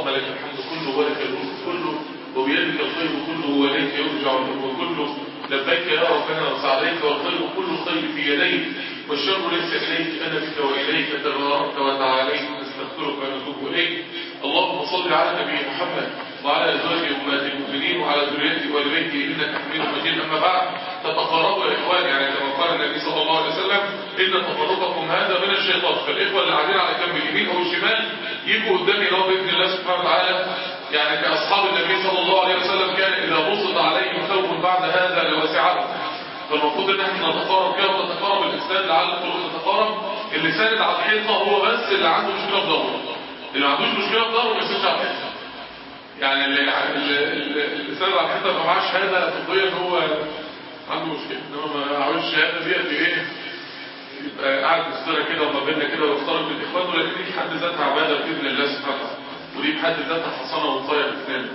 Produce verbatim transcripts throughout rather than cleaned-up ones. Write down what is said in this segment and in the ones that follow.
اللهم لك الحمد كله ولك الملك كله وبيدك الخير كله واليك يرجع الامر كله لبيك يا ربنا وسعديك والخير كل الخير في يديك والشر ليس اليك انا بك واليك تباركت وتعاليت نستغفرك ونتوب اليك. اللهم صل على النبي محمد وعلى ازواجه وامهات المؤمنين وعلى ذريته وال بيته انك حميد مجيد. اما بعد فتقربوا يا اخوان، يعني كما قال النبي صلى الله عليه وسلم ان تقربكم هذا من الشيطان، فالاخوه اللي قاعدين على جنب اليمين او الشمال يجوا قدامي لو باذن الله سبحانه وتعالى. يعني كاصحاب النبي صلى الله عليه وسلم كان اذا بسط عليهم ثوب بعد هذا لوسعهم، فالمفروض ان احنا نتقارب كده ونتقارب الاسنان لعل القلوب تتقارب. اللي ساند على الحيطه هو بس اللي عنده مشكله في ظهره، اللي ما عندوش مشكله في ظهره ما يسندش على الحيطه. يعني اللي اللي ساند على الحيطه ما معاش شهاده طبيه هو عنده مشكله، انما ما معهوش الشهاده ديت ايه يبقى قاعد مسترى كده وما بيننا كده ويختلط بالاخوان، ولكن دي في حد ذاتها عباده باذن الله سبحانه وتعالى، ودي في حد ذاتها حصانه ووصايه باذن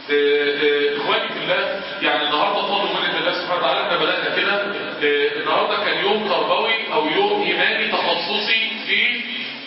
اخواني في الله. يعني النهارده طالب من الله سبحانه وتعالى احنا بدانا كده. النهارده كان يوم تربوي او يوم ايماني تخصصي في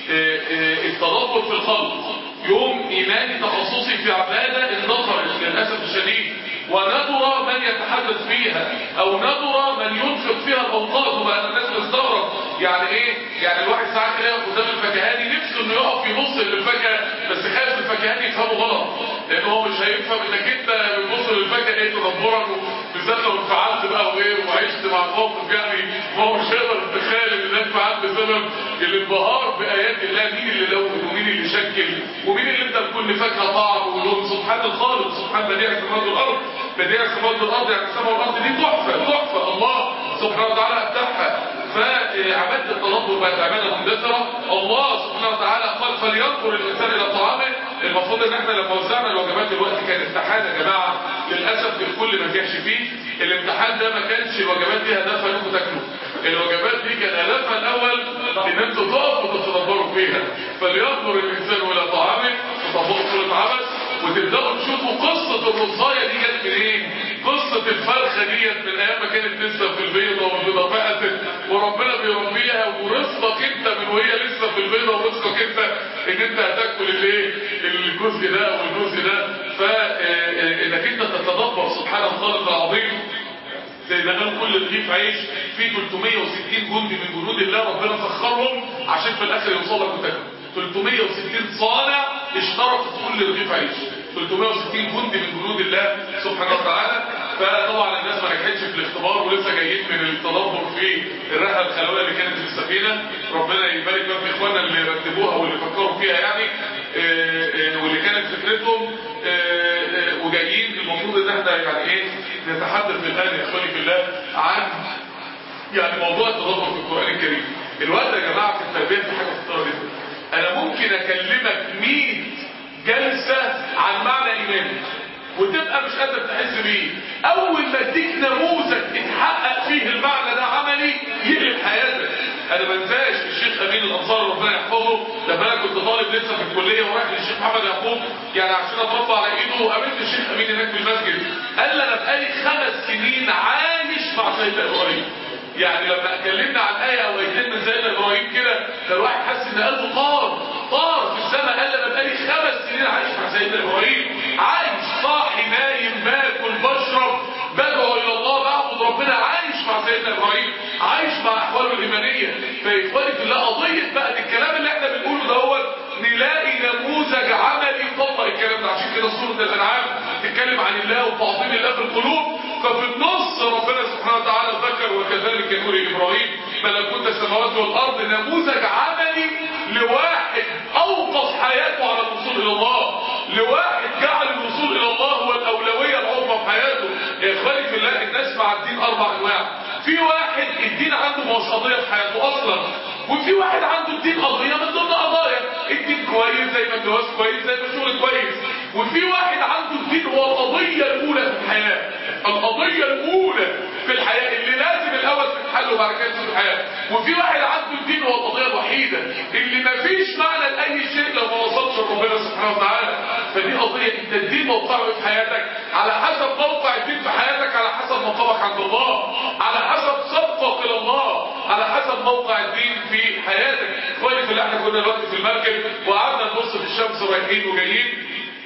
التدبر في الخلق، يوم ايماني تخصصي في عباده اندثرت للاسف الشديد، وندر من يتحدث فيها او ندر من ينفق فيها الاوقات. وبقى الناس تستغرب يعني ايه، يعني الواحد ساعات كده يقف قدام الفكهاني نفسه انه يقف يبص للفكهه، بس خايف الفكهاني يفهمه غلط، لان هو مش هيفهم انك انت بتبص للفكهه ايه تدبرا، بالذات لو انفعلت بقى وايه وعشت مع الموقف. يعني ما هو مش هيقدر يتخيل ان ده انفعال بسبب الانبهار بايات الله. مين اللي لون ومين اللي شكل ومين اللي ادى لكل فاكهه طعم ولون. سبحان الخالق، سبحان بديع السماوات والارض. بديع السماوات والارض يعني السماء والارض دي تحفه تحفه الله سبحانه وتعالى ابدعها. فعباده التدبر بقت عباده مندثره. الله سبحانه وتعالى قال فلينظر الانسان الى طعامه. المفروض ان احنا لما وزعنا الوجبات دلوقتي كان امتحان يا جماعه، للاسف الكل ما نجحش فيه. الامتحان ده ما كانش الوجبات دي هدفها انكم تاكلوا، الوجبات دي كان هدفها الاول ان انتوا تقفوا وتتدبروا فيها. فلينظر الانسان الى طعامه وتطبقوا سوره عبس وتبداوا تشوفوا قصه الرصايه دي جت منين. قصه الفرخه ديت من ايام ما كانت لسه في البيضه والبيضه فقست وربنا بيربيها، ورزقك انت من وهي لسه في البيضه، ورزقك انت ان انت هتاكل الايه الجزء ده والجزء ده. فانك انت تتدبر سبحان الخالق العظيم. زي ما قال كل رغيف عيش في ثلاثمائة وستين جندي من جنود الله ربنا سخرهم عشان في الاخر يوصل لك وتاكل. ثلاثمائة وستين صانع اشتركوا في كل رغيف عيش، ثلاثمائة وستين جندي من جنود الله سبحانه وتعالى. فطبعا الناس ما نجحتش في الاختبار ولسه جايين من التدبر في الرحله الخلويه اللي كانت في السفينه. ربنا يبارك بقى في اخواننا اللي رتبوها واللي فكروا فيها يعني واللي كانت فكرتهم وجايين. المفروض ان احنا يعني ايه نتحدث الان يا اخواني في الله عن يعني موضوع التدبر في القران الكريم. الوقت يا جماعه في التربيه في حاجه خطيره جدا. انا ممكن اكلمك مية جلسه عن معنى ايماني وتبقى مش قادر تحس بيه. اول ما اديك نموذج اتحقق فيه المعنى ده عملي يقلب حياتك. انا ما انساش الشيخ امين الانصاري ربنا يحفظه لما انا كنت طالب لسه في الكليه ورايح للشيخ محمد يعقوب يعني عشان اترفع على ايده، وقابلت الشيخ امين هناك في المسجد. قال لي انا بقالي خمس سنين عايش مع سيدنا ابراهيم. يعني لما اتكلمنا عن ايه او ايتين من سيدنا ابراهيم كده ده الواحد حس ان قلبه طار طار في السماء. قال لي انا بقالي خمس سنين عايش مع سيدنا ابراهيم، عايش صاحي نايم باكل بشرب بدعو الى الله بعبد ربنا، عايش مع سيدنا ابراهيم، عايش مع احواله الايمانيه. فاخواني في الله قضيه بقى الكلام اللي احنا بنقوله دوت نلاقي نموذج عملي يطبق الكلام ده. عشان كده سوره الانعام بتتكلم عن الله وتعظيم الله في القلوب، ففي النص ربنا سبحانه وتعالى ذكر وكذلك نور ابراهيم ملكوت السماوات والارض، نموذج عملي لواحد اوقف حياته على الوصول الى الله، لواحد جعل الوصول الى الله هو الاولويه العظمى في حياته. يا اخواني في الله الناس مع الدين اربع انواع. في واحد الدين عنده مش قضيه في حياته اصلا، وفي واحد عنده الدين قضيه من ضمن قضايا. الدين كويس زي ما الجواز كويس زي ما الشغل كويس. وفي واحد عنده الدين هو القضيه الاولى في الحياه، القضيه الاولى في الحياه اللي لازم الاول تتحل وبعد كده تشوف الحياه. وفي واحد عنده الدين هو القضيه الوحيده اللي ما فيش معنى لاي شيء لو ما وصلش لربنا سبحانه وتعالى. فدي قضيه انت الدين موقعه في حياتك على حسب موقع الدين في حياتك، على حسب مقامك عند الله، على حسب سبقك الى الله، على حسب موقع الدين في حياتك. اخواني في الله احنا كنا دلوقتي في المركب وقعدنا نبص في الشمس رايحين وجايين،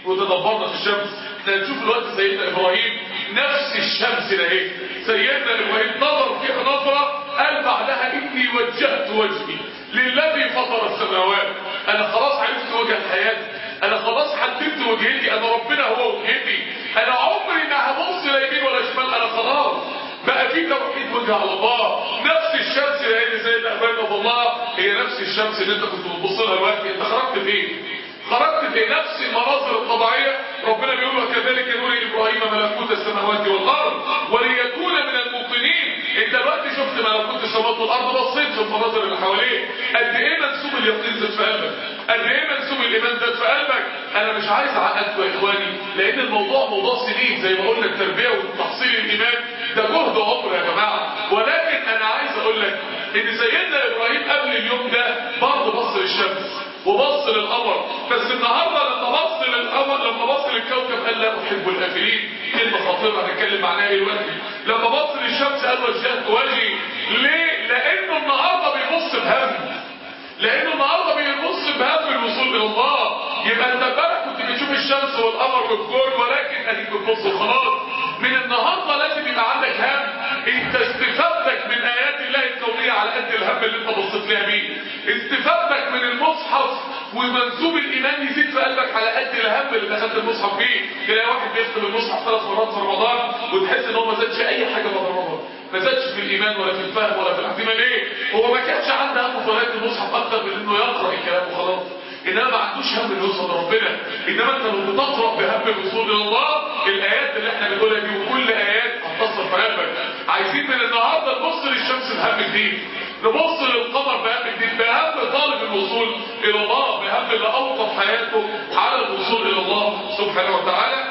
وتدبرنا في الشمس. احنا هنشوف الوقت سيدنا ابراهيم نفس الشمس ده ايه. سيدنا ابراهيم نظر فيها نظره قال بعدها اني وجهت وجهي للذي فطر السماوات. انا خلاص عرفت وجه الحياه، انا خلاص حددت وجهتي، انا ربنا هو وجهتي، انا عمري ما هبص لا يمين ولا شمال، انا خلاص بقى في توحيد وجه على الله. نفس الشمس اللي سيدنا ابراهيم رضي الله هي نفس الشمس اللي انت كنت بتبص لها دلوقتي. انت خرجت فين؟ خرجت في نفس المناظر الطبيعيه. ربنا بيقول وكذلك نري ابراهيم ملكوت السماوات والارض وليكون من الموقنين. انت دلوقتي شفت ملكوت السماوات والارض، بصيت في المناظر اللي حواليك، قد ايه منسوب اليقين زاد في قلبك، قد ايه منسوب الايمان زاد في قلبك. انا مش عايز اعقدكم يا اخواني، لان الموضوع موضوع سنين زي ما قلنا. التربيه وتحصيل الايمان ده جهد عمر يا جماعه. ولكن انا عايز اقول لك ان سيدنا ابراهيم قبل اليوم ده برضه بص للشمس وبص للقمر، بس النهارده لما بص للقمر لما بص للكوكب قال لا احب الافلين. كلمه خطيره هنتكلم عنها دلوقتي. لما بص للشمس قال وجهت وجهي. ليه؟ لانه النهارده بيبص بهم، لانه النهارده بيبص بهم الوصول الى الله. يبقى انت امبارح كنت بتشوف الشمس والقمر والكون ولكن اديك بتبص وخلاص. من النهارده لازم يبقى عندك هم. انت استفادتك من ايات الله الكونيه على قد الهم اللي انت بصيت ليها بيه. استفادتك من المصحف ومنسوب الايمان يزيد في قلبك على قد الهم اللي دخلت المصحف فيه. تلاقي واحد بيختم المصحف ثلاث مرات في رمضان وتحس ان هو ما زادش اي حاجه بعد رمضان، ما زادش في الايمان ولا في الفهم ولا في الاعتماد. ليه؟ هو ما كانش عنده هم قراءه المصحف اكتر من انه يقرا الكلام وخلاص، انما ما عندوش هم انه يوصل لربنا. انما انت لو بتقرا بهم الوصول الى الله الايات اللي احنا بنقولها دي وكل ايات هتاثر في قلبك. عايزين من النهارده نبص للشمس بهم جديد، نبص للقمر بهم جديد، بهم طالب الوصول الى الله، بهم اللي اوقف حياته على الوصول الى الله سبحانه وتعالى.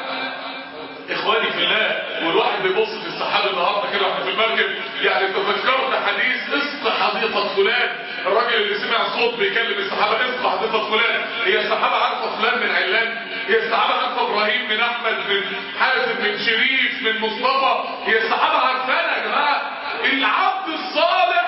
اخواني في الله، والواحد بيبص في السحاب النهارده كده واحنا في المركب، يعني تفكرت حديث اسق حديقه فلان. الراجل اللي سمع صوت بيكلم السحابه اسق حديقه فلان. هي السحابه عارفه فلان من علان؟ هي السحابه عارفه ابراهيم من احمد من حازم من شريف من مصطفى؟ هي السحابه عارفانا يا جماعه. العبد الصالح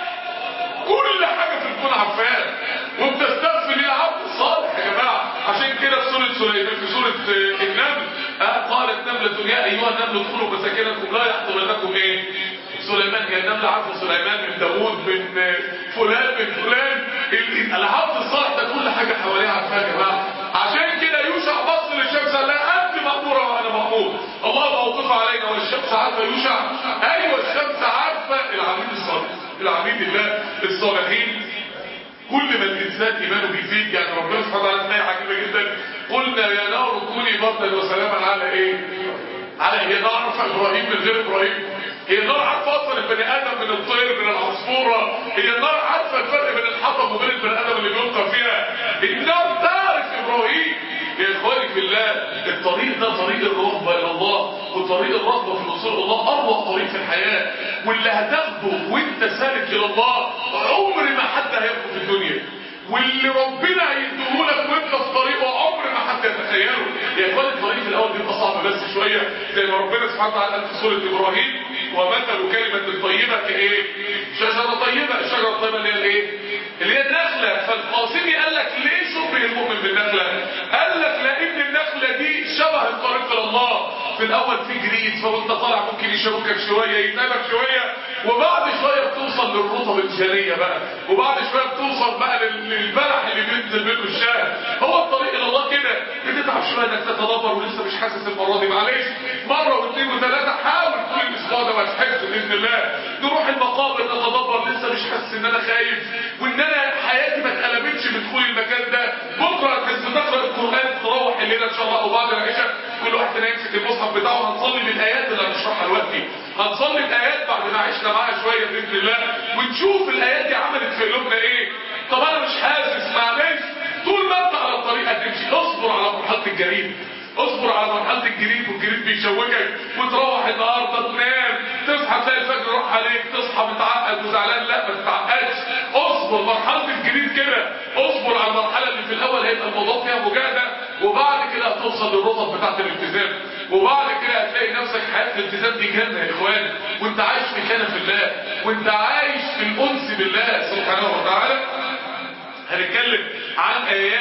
كل حاجه في الكون عارفاها وبتستغفر للعبد الصالح يا جماعه. عشان كده في سوره سليمان في سوره النمل آه قالت نمله يا ايها النمل ادخلوا مساكنكم لا يحطمنكم ايه سليمان. هي النمله عارفه سليمان من داوود من فلان من فلان. العبد الصالح ده كل حاجه حواليه عارفاها يا جماعه. عشان كده يوشع بص للشمس قال لها انت ماموره وانا مامور. الله موقف علينا والشمس عارفه يوشع. ايوه الشمس عارفه العبيد الصالح، العبيد الله الصالحين. كل ما الانسان ايمانه بيزيد، يعني ربنا سبحانه وتعالى ايه عجيبه جدا. قلنا يا نار كوني بردا وسلاما على ايه؟ على هي نار عارفه ابراهيم من غير ابراهيم؟ هي النار عارفه اصلا البني ادم من الطير من العصفوره؟ هي النار عارفه الفرق بين الحطب وبين البني ادم اللي بيلقى فيها؟ النار تعرف ابراهيم. يا اخواني في الله، الطريق ده طريق الرغبه الى الله، وطريق الرغبه في الوصول الى الله اروع طريق في الحياه. واللي هتاخده وانت سالك الى الله عمر ما حد هياخده في الدنيا، واللي ربنا هيديهولك وانت في طريقه عمر ما حد يتخيله. يا اخواني الطريق في الاول بيبقى صعب بس شويه، زي ما ربنا سبحانه وتعالى قال في سوره ابراهيم ومثل كلمه طيبه كايه؟ شجره طيبه. الشجره الطيبه اللي هي الايه؟ اللي هي النخله. فالقاسمي قال لك ليه شبه المؤمن بالنخله؟ قال لك لان النخله دي شبه الطريق الى الله. في الاول في جريد، فوانت طالع ممكن يشوكك شويه يتعبك شويه، وبعد شويه بتوصل للرطب الجاريه بقى، وبعد شويه بتوصل بقى للبلح اللي بينزل منه الشهد. هو الطريق الى الله كده، بتتعب شويه انك تتدبر ولسه مش حاسس المره دي، معلش مره واثنين وثلاثه حاول كل الاسبوع ده وهتحس باذن الله. نروح المقابر نتدبر لسه مش حاسس ان انا خايف وان انا حياتي ما اتقلبتش بدخول المكان ده. بكره هتحس تقرا القران تروح الليله ان شاء الله وبعد العشاء كل واحد يمسك المصحف بتاعه. هنصلي بالايات اللي هنشرحها دلوقتي، هنصلي الايات بعد ما عشنا معاها شويه باذن الله ونشوف الايات دي عملت في قلوبنا ايه. طب انا مش حاسس، معلش طول ما انت على الطريق هتمشي. اصبر على مرحله الجريد، اصبر على مرحله الجريد، والجريد بيشوكك وتروح النهارده تنام تصحى تلاقي الفجر راح عليك، تصحى متعقد وزعلان. لا ما تتعقدش، اصبر. مرحله الجريد كده، اصبر على المرحله اللي في الاول هيبقى الموضوع فيها مجاهده، وبعد كده هتوصل للرطب بتاعت الالتزام، وبعد كده هتلاقي نفسك حياه الالتزام دي جنه يا اخوان، وانت عايش في كنف الله، وانت عايش في الانس بالله سبحانه وتعالى. هنتكلم عن ايات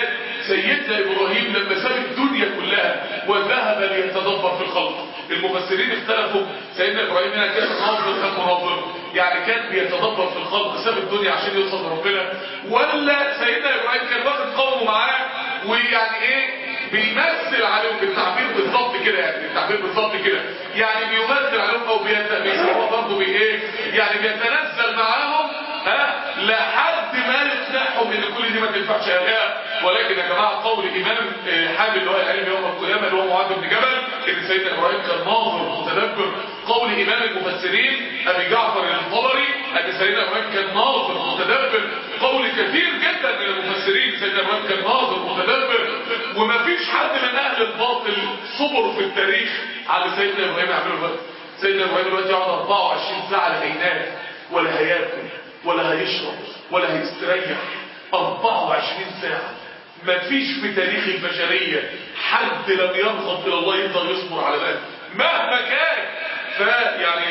سيدنا ابراهيم لما ساب الدنيا كلها وذهب ليتدبر في الخلق. المفسرين اختلفوا، سيدنا ابراهيم هنا كان ناظر ام مناظر؟ يعني كان بيتدبر في الخلق ساب الدنيا عشان يوصل لربنا، ولا سيدنا ابراهيم كان واخد قومه معاه ويعني ايه بيمثل عليهم بالتعبير بالظبط كده، يعني بالتعبير بالظبط كده يعني بيمثل عليهم او بيتنزل برضه بايه، يعني بيتنزل معاهم ها لحد ما يقنعهم ان كل دي ما تنفعش الهه. ولكن يا جماعه قول امام حامل اللي هو العلم يوم القيامه اللي هو معاذ بن جبل ان سيدنا ابراهيم كان ناظر متدبر. قول امام المفسرين ابي جعفر الطبري ان سيدنا ابراهيم كان ناظر متدبر. قول كثير جدا من المفسرين سيدنا ابراهيم كان ناظر متدبر. ومفيش حد من اهل الباطل صبر في التاريخ على سيدنا ابراهيم يعمله الوقت. سيدنا ابراهيم دلوقتي يقعد أربعة وعشرين ساعه لا هينام ولا هياكل ولا هيشرب ولا هيستريح. أربعة وعشرين ساعه. مفيش في تاريخ البشريه حد لم يرغب الى الله يقدر يصبر على ذلك مهما كان. فيعني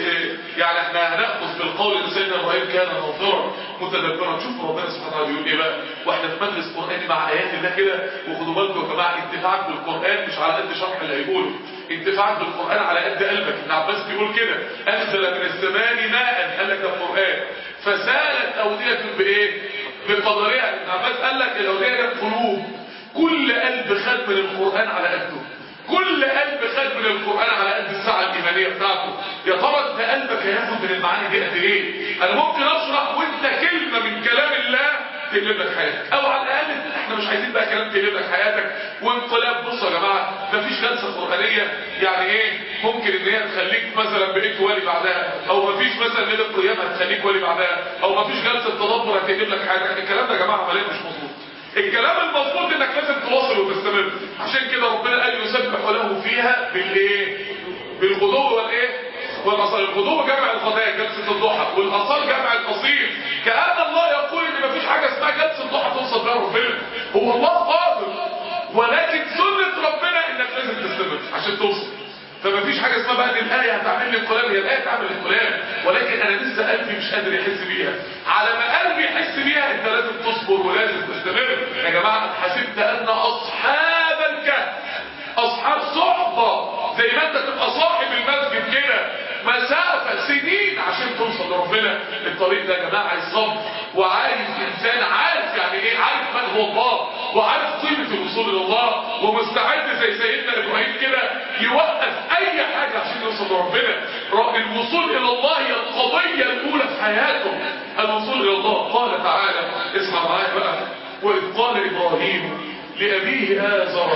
يعني احنا هناخذ بالقول ان سيدنا ابراهيم كان ناظرا متدبرا. شوفوا ربنا سبحانه وتعالى بيقول ايه بقى واحنا في مجلس قراني مع ايات الله كده. وخدوا بالكم يا جماعه انتفاعك بالقران مش على قد شرح اللي هيقوله، انتفاعك بالقران على قد قلبك. ابن عباس بيقول كده انزل من السماء ماء، قال لك ده القران، فسالت اوديه بايه؟ بقدرها. ابن عباس قال لك الاوديه ده قلوب، كل قلب خد من القران على قده، كل قلب خد من القرآن على قد الساعة الإيمانية بتاعته. يا ترى انت قلبك هياخد من المعاني دي قد ايه؟ انا ممكن اشرح وانت كلمة من كلام الله تقلب لك حياتك، او على الاقل احنا مش عايزين بقى كلام تقلب لك حياتك وانقلاب. بصوا يا جماعة مفيش جلسة قرآنية يعني ايه ممكن ان هي تخليك مثلا بقيت ولي بعدها، او مفيش مثلا ليلة القيامة هتخليك ولي بعدها، او مفيش جلسة تدبر هتقلب لك حياتك. الكلام ده يا جماعة عمليا مش مظبوط. الكلام المظبوط انك لازم تواصل وتستمر. عشان كده ربنا قال يسبح له فيها بالايه؟ بالغدو والايه؟ والاصال. الغدو جمع الغداء جلسه الضحى، والاصال جمع الاصيل. كأن الله يقول ان مفيش حاجه اسمها جلسه الضحى توصل بها ربنا. هو الله قادر، ولكن سنه ربنا انك لازم تستمر عشان توصل. فمفيش حاجه اسمها بقى الايه هتعمل لي انقلاب، هي الايه تعمل انقلاب، ولكن انا لسه قلبي مش قادر يحس بيها. على ما قلبي يحس بيها انت لازم تصبر ولازم تستمر. يا جماعه حسبت ان اصحاب الكهف اصحاب صحبه زي ما انت تبقى صاحب المسجد كده مسافه سنين عشان توصل لربنا. الطريق ده يا جماعه عايز صبر، وعايز انسان عارف يعني ايه، عارف من هو الله، وعارف قيمه الوصول الى الله، ومستعد زي سيدنا ابراهيم كده يوقف اي حاجه عشان يوصل لربنا. الوصول الى الله هي القضيه الاولى في حياته، الوصول الى الله. قال تعالى اسمع معايا بقى، واذ قال ابراهيم لابيه آزر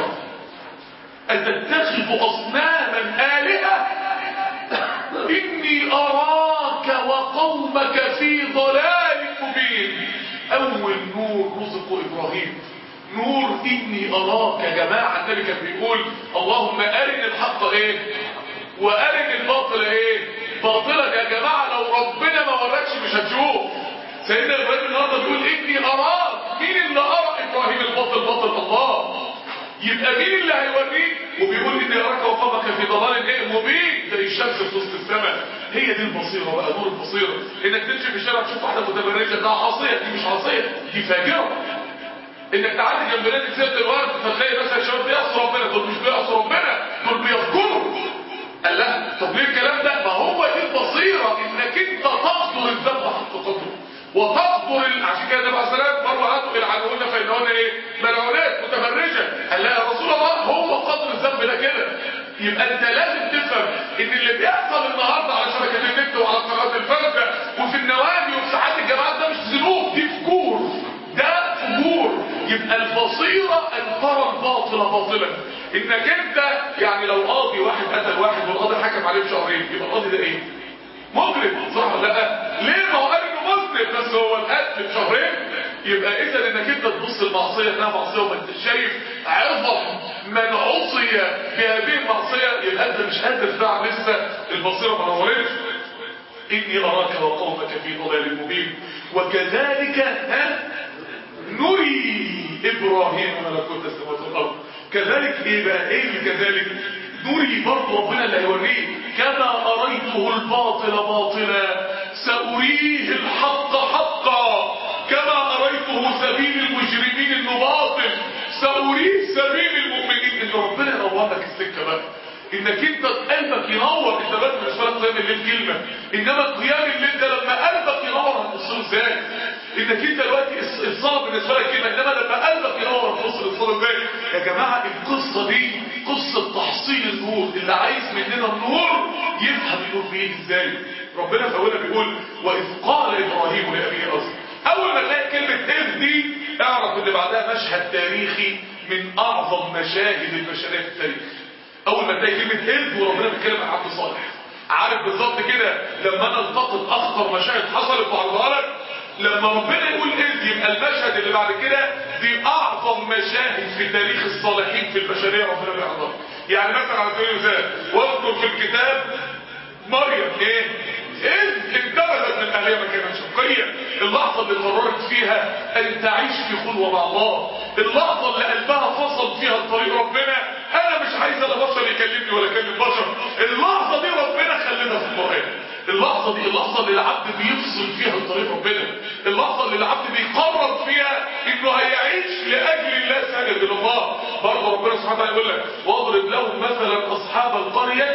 اتتخذ اصناما الهه اني اراك وقومك في ضلال مبين. اول نور رزق ابراهيم نور اني اراك. يا جماعه النبي كان بيقول اللهم ارني الحق ايه وارني الباطل ايه باطلا. يا جماعه لو ربنا ما وراكش مش هتشوف. سيدنا ابراهيم النهارده بيقول اني اراك. مين اللي ارى ابراهيم الباطل؟ باطل الله. يبقى مين اللي هيوريك؟ وبيقول اني اراك وقومك في ضلال ايه مبين زي الشمس في وسط السماء. هي دي البصيره بقى، نور البصيره. انك تمشي في الشارع تشوف واحده متبرجه ده عاصيه، دي مش عاصيه دي فاجره. انك تعدي جنب نادي سيره الورد فتلاقي مثلا شباب بيعصوا ربنا، دول مش بيعصوا ربنا دول بيفجروا. قال لا طب ليه الكلام ده؟ ما هو دي البصيره، انك انت تقدر الذنب حق قدره وتقدر ال... عشان كده النبي عليه الصلاه والسلام مره عاتوا العنهن فانهن ايه؟ ملعونات متبرجه. قال لا يا رسول الله هو قدر الذنب ده كده. يبقى انت لازم تفهم ان اللي بيحصل النهارده على شبكه النت وعلى قنوات الفجر وفي النوادي وفي ساعات الجامعات ده مش ذنوب، دي فجور، ده فجور. يبقى البصيره ان ترى الباطل باطلا. انك انت يعني لو قاضي واحد قتل واحد والقاضي حكم عليه بشهرين يبقى القاضي ده ايه؟ مجرم، صح ولا لا؟ ليه؟ ما هو قال انه مذنب بس هو القتل بشهرين. يبقى اذا انك انت تبص المعصيه انها معصيه وما انت شايف عظم من عصي بهذه المعصيه، يبقى انت مش قادر تعمل لسه البصيره ما نورتش. اني اراك وقومك في ضلال مبين وكذلك ها نري ابراهيم ملكوت السماوات والارض. كذلك ايه بقى؟ ايه اللي كذلك؟ نري برضه ربنا اللي هيوريه. كما اريته الباطل باطلا ساريه الحق حقا. كما اريته سبيل المجرمين انه باطل سأريه سبيل المؤمنين. ان ربنا ينور لك السكه بقى، انك انت قلبك ينور. انت بس بالنسبه لك قيام الليل كلمه، انما قيام الليل ده لما قلبك ينور هتبص له ازاي؟ انك انت دلوقتي الصلاه بالنسبه لك كلمه، انما لما قلبك ينور هتبص للصلاه ازاي؟ يا جماعه القصه دي قصه تحصيل النور. اللي عايز مننا النور يفهم النور بيجي ازاي. ربنا في اولها بيقول واذ قال ابراهيم لابيه اصلا. اول ما تلاقي كلمه اذ دي اعرف ان بعدها مشهد تاريخي من اعظم مشاهد البشريه في التاريخ. اول ما تلاقي كلمه اذ وربنا بيتكلم عن عبد صالح، عارف بالظبط كده لما انا التقط اخطر مشاهد حصلت وعرضها لك. لما ربنا يقول اذ يبقى المشهد اللي بعد كده دي اعظم مشاهد في تاريخ الصالحين في البشريه ربنا بيعرضها. يعني مثلا على سبيل المثال واذكر في الكتاب مريم ايه؟ اذ انتبذت من اهلها مكانا شرقيا. اللحظه اللي قررت فيها ان تعيش في خلوه مع الله، اللحظه اللي قلبها فصل فيها لطريق ربنا. انا مش عايز لا بشر يكلمني ولا اكلم بشر. اللحظه دي ربنا خلدها في القران. اللحظه دي اللحظه اللي العبد بيفصل فيها لطريق ربنا، اللحظه اللي العبد بيقرر فيها انه هيعيش لاجل الله ساجد لله. برضه ربنا سبحانه وتعالى يقول لك واضرب لهم مثلا اصحاب القريه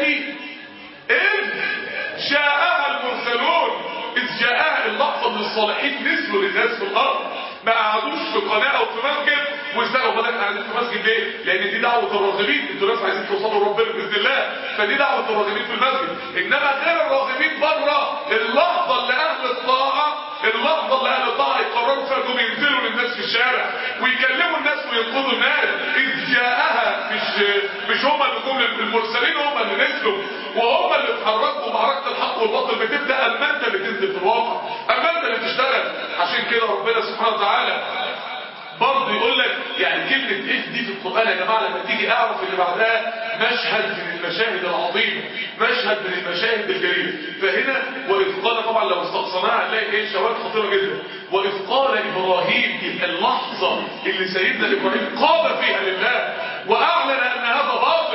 اذ جاءها المرسلون. اذ جاءها اللحظه اللي الصالحين نزلوا للناس في الارض، ما قعدوش في قناه او في مسجد ويسالوا بدل قاعدين في مسجد ليه؟ لان دي دعوه الراغبين. انتوا ناس عايزين توصلوا لربنا باذن الله، فدي دعوه الراغبين في المسجد. انما غير الراغبين بره، اللحظه اللي اهل الطاعه اللحظه اللي اهل الطاعه يقرروا فيها انهم ينزلوا للناس في الشارع ويكلموا الناس وينقذوا الناس. اذ جاءها مش مش هم اللي جم، المرسلين هم اللي نزلوا وهم اللي اتحركوا. معركه الحق والباطل بتبدا اما انت اللي تنزل في الواقع، اما انت اللي تشتغل. عشان كده ربنا سبحانه وتعالى برضه يقول لك يعني كلمه اذ دي في القران يا جماعه لما تيجي اعرف اللي بعدها مشهد من المشاهد العظيمه، مشهد من المشاهد الجليله. فهنا واذ قال طبعا لو استقصناها هنلاقي ايه شواهد خطيره جدا. واذ قال ابراهيم، يبقى اللحظه اللي سيدنا ابراهيم قام فيها لله واعلن ان هذا باطل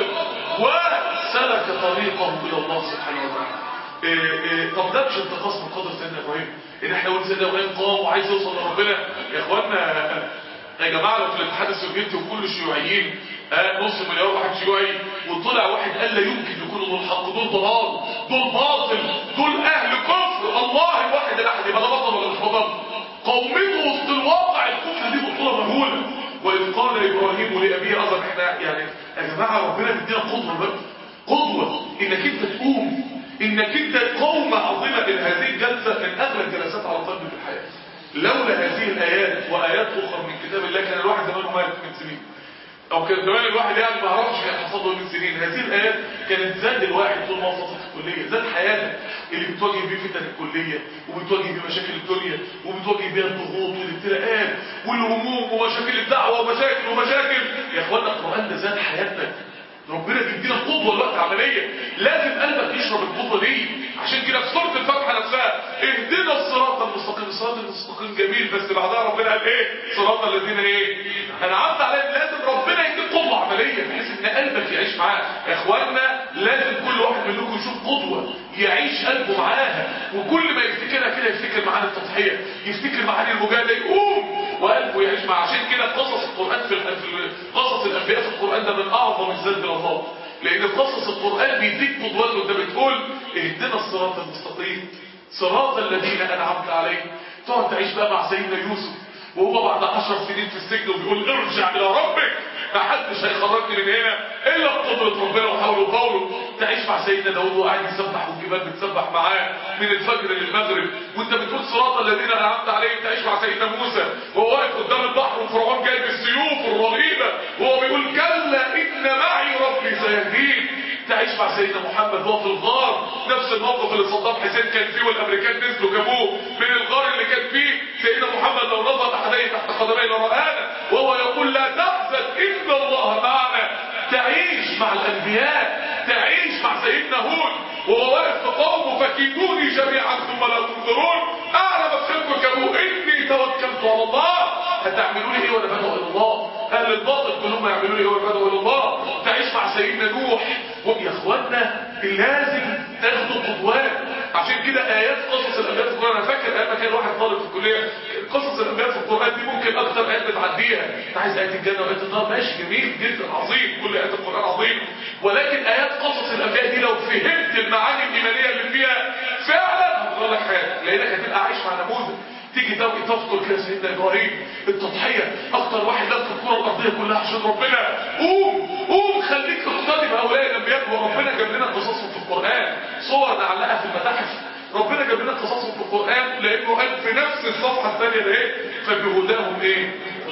وسلك طريقه الى الله سبحانه وتعالى. إيه إيه طب ده مش انتقاص من قدر سيدنا ابراهيم ان احنا نقول سيدنا ابراهيم قام وعايز يوصل لربنا؟ يا اخوانا يا جماعه لو في الاتحاد السوفيتي وكل الشيوعيين آه نص مليار واحد شيوعي وطلع واحد قال لا يمكن يكونوا دول حق، دول ضلال، دول باطل، دول اهل كفر، الله واحد الاحد، يبقى ده بطل ولا مش بطل؟ قومته وسط الواقع الكفر دي بطوله مهوله. واذ قال ابراهيم لابيه اظن احنا يعني يا جماعه ربنا بيدينا قدوه بقى، قدوه انك انت تقوم، انك انت قومه عظيمه. ان هذه الجلسه من اغلى الجلسات على قلبي في الحياه. لولا هذه الايات وايات اخرى من كتاب الله كان الواحد زمانه مات من سنين، او كان زمان الواحد يعني ما عرفش كان حصل له من سنين. هذه الايات كانت زاد الواحد طول ما وصل في الكليه، زاد حياتك اللي بتواجه بيه فتن الكليه وبتواجه بيه مشاكل الدنيا وبتواجه بيها الضغوط والابتلاءات والهموم ومشاكل الدعوه ومشاكل ومشاكل. يا اخوانا القران ده زاد حياتنا. ربنا بيدينا قدوه الوقت عمليه، لازم قلبك يشرب القدوه دي. عشان كده في سوره الفاتحه نفسها اهدنا الصراط المستقيم. الصراط المستقيم جميل بس بعدها ربنا قال ايه؟ صراط الذين ايه؟ انعمت عليهم. لازم ربنا يديك قدوه عمليه بحيث ان قلبك يعيش معاه. يا اخوانا لازم كل واحد منكم يشوف قدوه يعيش قلبه معاها، وكل ما يفتكرها كده يفتكر معاني التضحيه، يفتكر معاني المجاهده، يقوم وقلبه يعيش معاه. عشان كده قصص القران في قصص الانبياء في القران ده من اعظم الزاد الله، لان قصص القران بيديك قدوات. وانت بتقول اهدنا الصراط المستقيم صراط الذين انعمت عليهم، تقعد تعيش بقى مع سيدنا يوسف وهو بعد عشر سنين في السجن وبيقول ارجع الى ربك، ما حدش هيخرجني من هنا الا بقدره ربنا وحوله وقوله. تعيش مع سيدنا داود وقاعد يسبح والجبال بتسبح معاه من الفجر للمغرب وانت بتقول صراط الذين انعمت عليهم. تعيش مع سيدنا موسى وهو واقف قدام البحر وفرعون جايب السيوف الرهيبه وهو بيقول كلا ان معي ربي سيهدين. تعيش مع سيدنا محمد وهو في الغار، نفس الموقف اللي صدام حسين كان فيه والامريكان نزلوا جابوه من الغار اللي كان فيه. سيدنا محمد لو نظر احديه تحت قدميه لرآنا وهو يقول لا تحزن ان الله معنا. تعيش مع الانبياء، تعيش مع سيدنا هود وهو واقف في قومه فكيدوني جميعا ثم لا تنظرون، اعلم بخلقك ابو اني توكلت على الله. هتعملوا لي ايه وانا بدعو الى الله؟ اهل الباطل كلهم يعملوا لي ايه وانا بدعو الى الله؟ تعيش مع سيدنا نوح. يا اخوانا لازم تاخدوا قدوات. عشان كده ايات قصص الانبياء في القران، انا فاكر ايام ما كان واحد طالب في الكليه قصص الانبياء في القران دي ممكن اكتر ايات بتعديها. انت عايز ايات الجنه وايات النار، ماشي جميل جدا عظيم، كل ايات القران عظيم، ولكن ايات قصص الانبياء دي لو فهمت المعاني الايمانيه اللي فيها فعلا هتغير لك حياتك، لانك هتبقى عايش مع نموذج. تيجي توقي تفكر كده سيدنا ابراهيم التضحيه، اكتر واحد لف الكره الارضيه كلها عشان ربنا. قوم قوم خليك تقتدي بهؤلاء الانبياء، وربنا جاب لنا قصصهم في القران، صور نعلقها في المتاحف. ربنا جاب لنا قصصهم في القران لانه قال في نفس الصفحه الثانيه ده ايه؟ فبهداهم ايه؟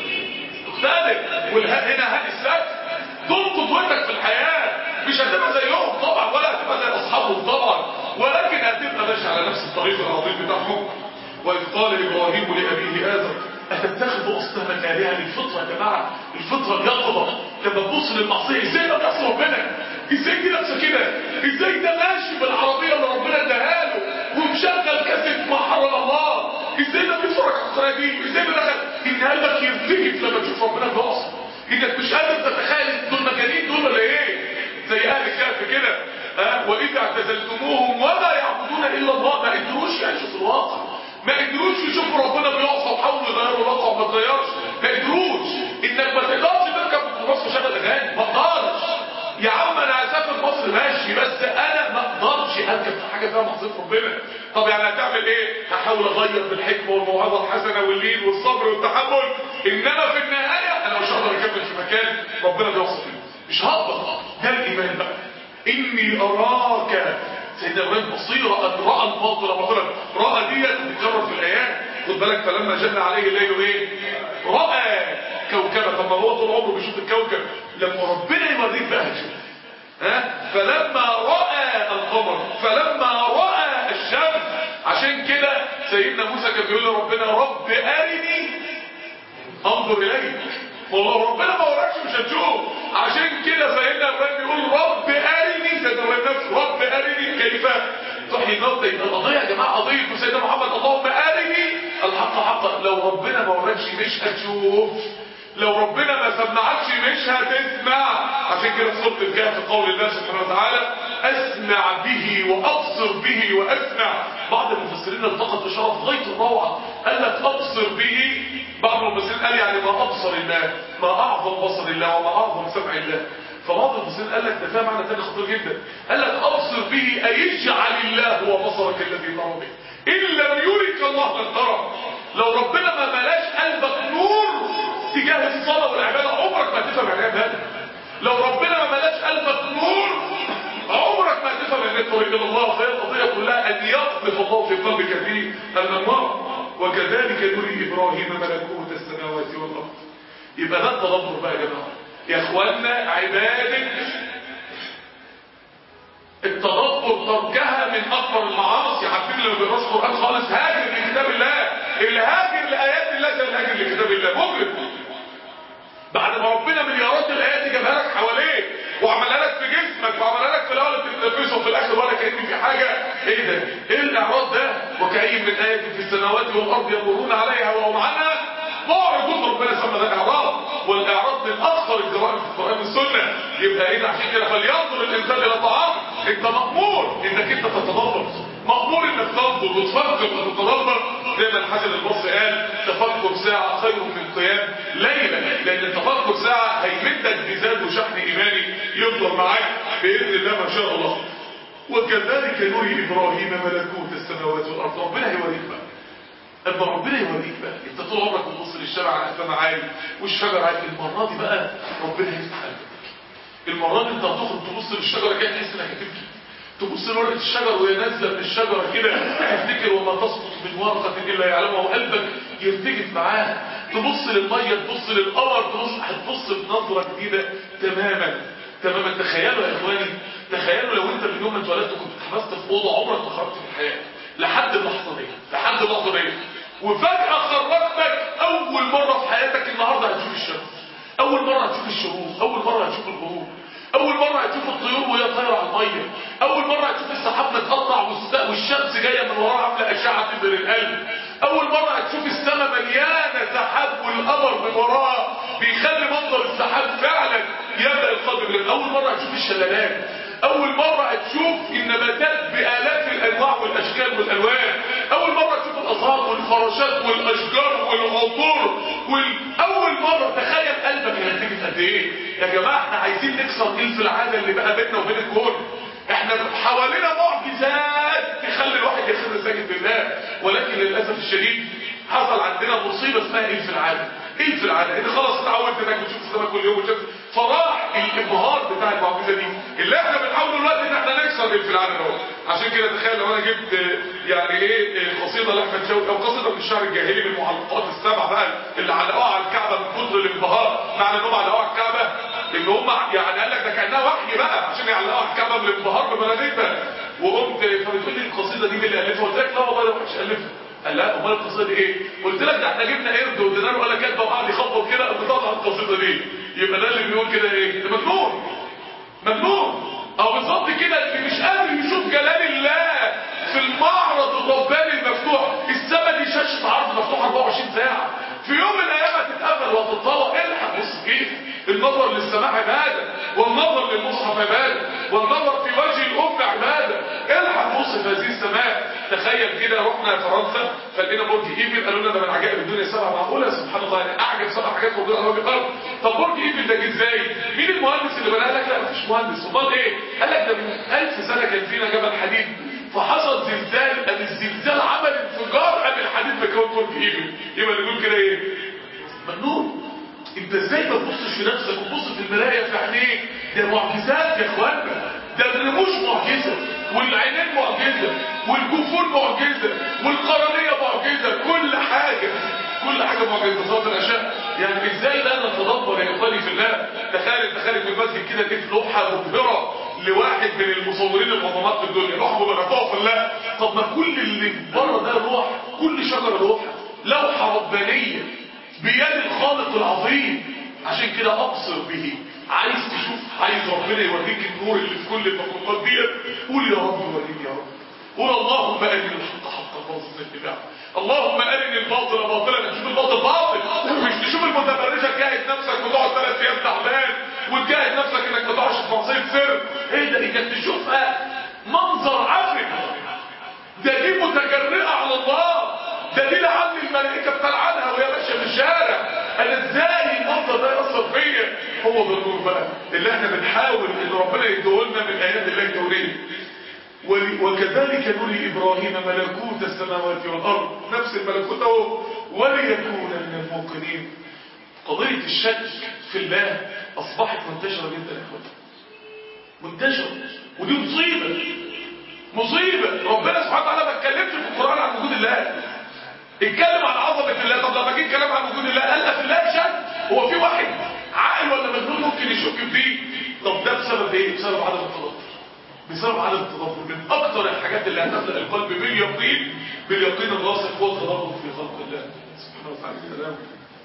اقتدي. والهاء هنا هاء السكت، دول قدوتك في الحياه، مش هتبقى زيهم طبعا ولا هتبقى زي اصحابهم طبعا، ولكن هتبقى ماشي على نفس الطريق العظيم بتاعهم. وإذ قال إبراهيم لأبيه آزر أتتخذ أصناما آلهة؟ الفطرة يا جماعة، الفطرة اليقظة لما تبص للمعصية، ازاي ده بيعصي ربنا؟ ازاي دي نفسه كده؟ ازاي ده ماشي بالعربية اللي ربنا اداها له ومشغل كاسيت ما حرم الله؟ ازاي ده بيتفرج على القناة دي؟ ازاي ده دخل؟ إن قلبك يرتجف لما تشوف ربنا بيعصي، إنك مش قادر تتخيل دول مجانين دول ولا إيه؟ زي أهل الكهف كده، ها؟ وإذا اعتزلتموهم وما يعبدون إلا الله، ما قدروش يعيشوا في الواقع، ما قدروش يشوفوا ربنا بيعصى وحاولوا يغيروا الواقع وما اتغيرش، ما قدروش. انك ما تقدرش تركب ميكروباص وشغل اغاني، ما اقدرش. يا عم انا هسافر مصر ماشي، بس انا ما اقدرش اركب في حاجه فيها معصيه ربنا. طب يعني هتعمل ايه؟ هحاول اغير بالحكمه والموعظه الحسنه واللين والصبر والتحمل، انما في النهايه انا مش هقدر اكمل في مكان ربنا بيعصى فيه، مش هقدر. ده الايمان بقى. اني اراك سيدنا ابراهيم بصيره ان راى الباطل باطلا، راى ديت بتكرر في الايات، خد بالك. فلما جن عليه الليل ايه؟ راى كوكبا. طب ما هو طول عمره بيشوف الكوكب، لما ربنا يوريك بقى هتشوف. ها؟ فلما راى القمر، فلما راى الشمس، عشان كده سيدنا موسى كان بيقول لربنا رب ارني انظر اليك. والله ربنا ما وراكش مش هتشوف، عشان كده سيدنا ابراهيم بيقول رب ارني، سيدنا ابراهيم رب ارني كيف تحيي الموتى. يبقى القضيه يا جماعه قضيه سيدنا محمد، اللهم ارني الحق حقا. لو ربنا ما وراكش مش هتشوف، لو ربنا ما سمعكش مش هتسمع. عشان كده في سوره الكهف قول الله سبحانه وتعالى اسمع به وابصر به واسمع. بعض المفسرين التقط اشاره في غايه الروعه، قال لك ابصر به. بعض المفسرين قال يعني ما ابصر الله، ما اعظم بصر الله وما اعظم سمع الله. فبعض المفسرين قال لك ده فيها معنى ثاني خطير جدا، قال لك ابصر به اي اجعل الله هو بصرك الذي ترى به، ان لم يرك الله لن ترى. لو ربنا ما ملاش قلبك نور تجاه الصلاه والعباده عمرك ما هتفهم يعني ايه عباده. لو ربنا ما ملاش قلبك نور عمرك ما هتفهم يعني ايه طريق الى الله. فهي القضيه كلها ان يقذف الله في قلبك فيه الانوار. وكذلك نري ابراهيم ملكوت السماوات والارض. يبقى ده التدبر بقى يا جماعه يا اخوانا. عباده التدبر تركها من اكبر المعاصي. عارفين اللي ما بيقراش قران خالص هاجر لكتاب الله، الهاجر لايات الله زي الهاجر لكتاب الله مجرم. بعد ما ربنا مليارات الايات دي جابها لك حواليك وعملها لك في جسمك وعملها لك في الاول بتتنفسه وفي الاخر ولا كأن في حاجه. ايه ده؟ ايه الاعراض ده؟ وكأي من ايه في السماوات والارض يمرون عليها وهم عنها معرضون. ربنا سمى ده اعراض، والاعراض من اخطر الجرائم في القران والسنه. يبقى ايه ده؟ عشان كده فلينظر الانسان الى طعامه. انت مأمور انك انت تتدبر، مأمور انك تنظر وتفكر وتتدبر. زي ما الحسن البصري قال تفكر ساعه خير من قيام ليله، لان التفكر ساعه هيمدك بزاد وشحن ايماني يفضل معاك باذن الله ما شاء الله. وكذلك نري ابراهيم ملكوت السماوات والارض. ربنا هيوريك بقى، اما ربنا يوريك بقى. انت طول عمرك بتبص للشارع على اسلام عالي والشجر عالي، المره دي بقى ربنا هيفتح قلبك. المره دي انت هتخرج تبص للشجره كده تحس انك هتبكي، تبص لورقه الشجر وهي نازله من الشجره كده تفتكر وما تسقط من ورقه الا يعلمها وقلبك يرتجف معاها. تبص للميه، تبص للقمر، تبص هتبص بنظره جديده تماما تماما. تخيلوا يا اخواني، تخيلوا لو انت من يوم ما اتولدت كنت اتحبست في اوضه عمرك ما خرجت في الحياه لحد اللحظه دي، لحد اللحظه دي، وفجاه خرجتك اول مره في حياتك. النهارده هتشوف الشمس، اول مره هتشوف الشروق، اول مره هتشوف الغروب، اول مره هتشوف الطيور وهي طايره على الميه، اول مره هتشوف السحاب متقطع والشمس جايه من وراها عامله اشعه تبهر القلب، اول مره هتشوف السماء مليانه سحاب والقمر من وراها بيخلي منظر السحاب فعلا يملأ القلب بالله، اول مره هتشوف الشلالات، اول مرة هتشوف النباتات بالاف الانواع والاشكال والالوان، اول مرة تشوف الازهار والفراشات والاشجار والعطور واول مره تخيل قلبك هيرتجف قد ايه. يا جماعه احنا عايزين نكسر الف العاده اللي بقى بيننا وبين الكون. احنا حوالينا معجزات تخلي الواحد يخر ساجد لله، ولكن للاسف الشديد حصل عندنا مصيبه اسمها الف العاده. الف العاده ان خلاص اتعودت انك بتشوف السماء كل يوم وتشوف فراح الابهار بتاع المعجزه دي اللي احنا بنحاول دلوقتي ان احنا نكسر الف العاده ده. عشان كده تخيل لو انا جبت يعني ايه قصيده لاحمد شوقي او قصيده من الشعر الجاهلي من المعلقات السبع بقى اللي علقوها على الكعبه من كتر الانبهار. معنى انهم علقوها على الكعبه ان هم يعني قال لك ده كانها وحي بقى عشان يعلقوها على الكعبه من الانبهار ببلدتها. وقمت فبتقول لي القصيده دي مين اللي الفها؟ قلت لك لا والله ده مش الفها. قال لا امال القصيده دي ايه؟ قلت لك ده احنا جبنا قرد ودينا له قال لك كاتبه وقعد يخبط كده بيطلع القصيده دي. يبقى ده اللي بيقول كده ايه؟ ده مجنون مجنون. او بالظبط كده اللي مش قادر يشوف جلال الله في المعرض الرباني المفتوح. السما دي شاشه عرض مفتوحه أربعة وعشرين ساعه، في يوم من الايام هتتقفل وهتتطور. الحق بص كيف النظر للسماء عباده، والنظر للمصحف عباده، والنظر في وجه الام عباده. الحق بص في هذه السماء. تخيل كده رحنا فرنسا فلقينا برج ايفل، قالوا لنا ده من عجائب الدنيا سبع معقوله. سبحان الله يعني اعجب سبع حاجات موجوده على وجه الارض. طب برج ايفل ده جه ازاي؟ مين المهندس اللي بناه؟ لك لا مفيش مهندس. امال ايه؟ قال لك ده من ألف سنه كان فينا جبل حديد فحصل زلزال، قام الزلزال عمل انفجار قام الحديد مكون برج ايفل. يبقى اللي بيقول كده ايه؟ مجنون. انت ازاي ما تبصش في نفسك وتبص في المرايه في عينيك؟ ده معجزات يا اخوانا. ده الرموش معجزه، والعينين معجزه، والجفون معجزه، والقرنيه معجزه، كل حاجه كل حاجه معجزه. صوت الاشياء يعني ازاي لا نتدبر يا اخواني في الله؟ تخيل انت خارج من المسجد كده لقيت لوحه مبهره لواحد من المصورين العظماء في الدنيا، لوحه مبهره في الله. طب ما كل اللي بره ده لوح، كل شجره لوحه، لوحه ربانيه بيد الخالق العظيم. عشان كده ابصر به. عايز تشوف، عايز ربنا يوريك النور اللي في كل المخلوقات ديت، قول يا رب وريني يا رب. قول اللهم ارني الحق حقا وارزقني اتباعه، اللهم ارني الباطل باطلا. تشوف الباطل باطل، مش تشوف المتبرجه تجاهد نفسك وتقعد ثلاث ايام تعبان وتجاهد نفسك انك ما تقعش في معصيه سر. ايه ده؟ انك تشوفها منظر عفري، ده دي متجرئه على الله، ده دي لعل الملائكه بتلعنها وهي ماشيه في الشارع. انا ازاي المنظر ده يأثر فيا؟ هو ده النور بقى اللي احنا بنحاول ان ربنا يديهولنا من ايات الله الكونيه. وكذلك نري ابراهيم ملكوت السماوات والارض، نفس الملكوت اهو، وليكون من الموقنين. قضيه الشك في الله اصبحت منتشره جدا يا اخوان، منتشره، ودي مصيبه مصيبه. ربنا سبحانه وتعالى ما اتكلمش في القران عن وجود الله، اتكلم عن عظمه الله. طب لما جه الكلام عن وجود الله قال في الله شك. هو في واحد عاقل ولا مجنون ممكن يشك في دي؟ طب ده بسبب ايه؟ بسبب عدم التدبر، بسبب عدم التدبر. من اكتر الحاجات اللي هتملأ القلب باليقين، باليقين الراسخ هو التدبر في خلق الله سبحانه وتعالى.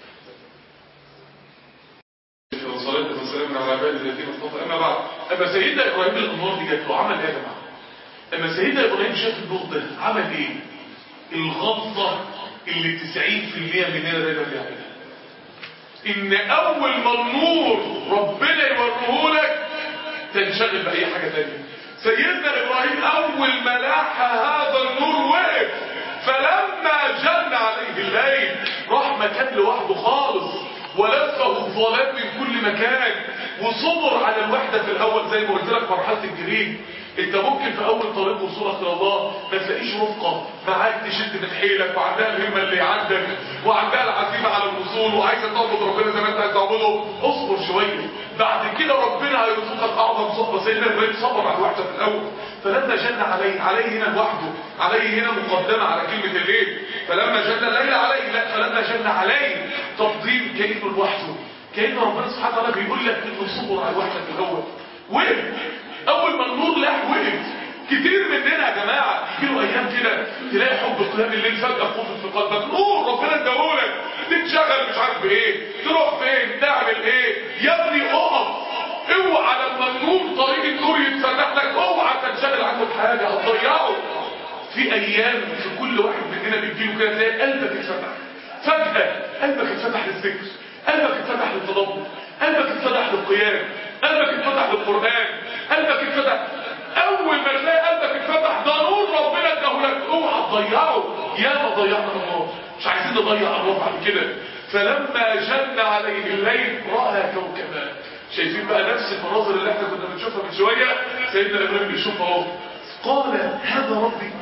والصلاه والسلام على عباد الذين اصطفى. اما بعد، اما سيدنا ابراهيم الانوار دي جات له عمل ايه يا جماعه؟ اما سيدنا ابراهيم شاف النور ده عمل ايه؟ الغلطه اللي تسعين في المية مننا دايما بيعملها، ان اول ما النور ربنا يوريهولك تنشغل باي حاجه ثانيه. سيدنا ابراهيم اول ما لاح هذا النور وقف، فلما جن عليه الليل راح مكان لوحده خالص، ولفه الظلام من كل مكان، وصبر على الوحده في الاول. زي ما قلت لك مرحله الجريد، انت ممكن في اول طريق وصولك الى الله ما تلاقيش رفقه معاك تشد من حيلك، وعندها الهمه اللي عندك، وعندها العزيمه على الوصول، وعايزه تعبد ربنا زي ما انت عايز تعبده. اصبر شويه، بعد كده ربنا هيرزقك اعظم صحبه. سيدنا ابراهيم صبر على الوحده في الاول، فلما جن عليه، عليه هنا لوحده، عليه هنا مقدمه على كلمه الليل. فلما جن الليل عليه، لا فلما جن عليه تفضيل كانه لوحده، كأن ربنا سبحانه وتعالى بيقول لك انه صبر على الوحده في الاول. وقف اول ما النور لاح وقف. كتير مننا يا جماعه يجيله ايام كده تلاقي حب قيام الليل فجاه خطف في قلبك، نور ربنا اداهولك، تتشغل مش عارف بايه، تروح فين، تعمل ايه. يا ابني اقف، اوعى لما النور طريق النور يتفتح لك اوعى تنشغل عنه بحاجه هتضيعه. في ايام في كل واحد مننا بيجيله كده تلاقي قلبك اتفتح فجاه، قلبك اتفتح للذكر، قلبك اتفتح للتدبر، قلبك اتفتح للقيام، قلبك اتفتح للقرآن، قلبك اتفتح. اول ما تلاقي قلبك اتفتح ده نور ربنا اداهولك، اوعى تضيعه. يا ما ضيعنا أمراض، مش عايزين نضيع أمراض بعد كده. فلما جن عليه الليل رأى كوكبا. شايفين بقى نفس المناظر اللي احنا كنا بنشوفها من شوية، سيدنا إبراهيم بيشوفها اهو. قال هذا ربي،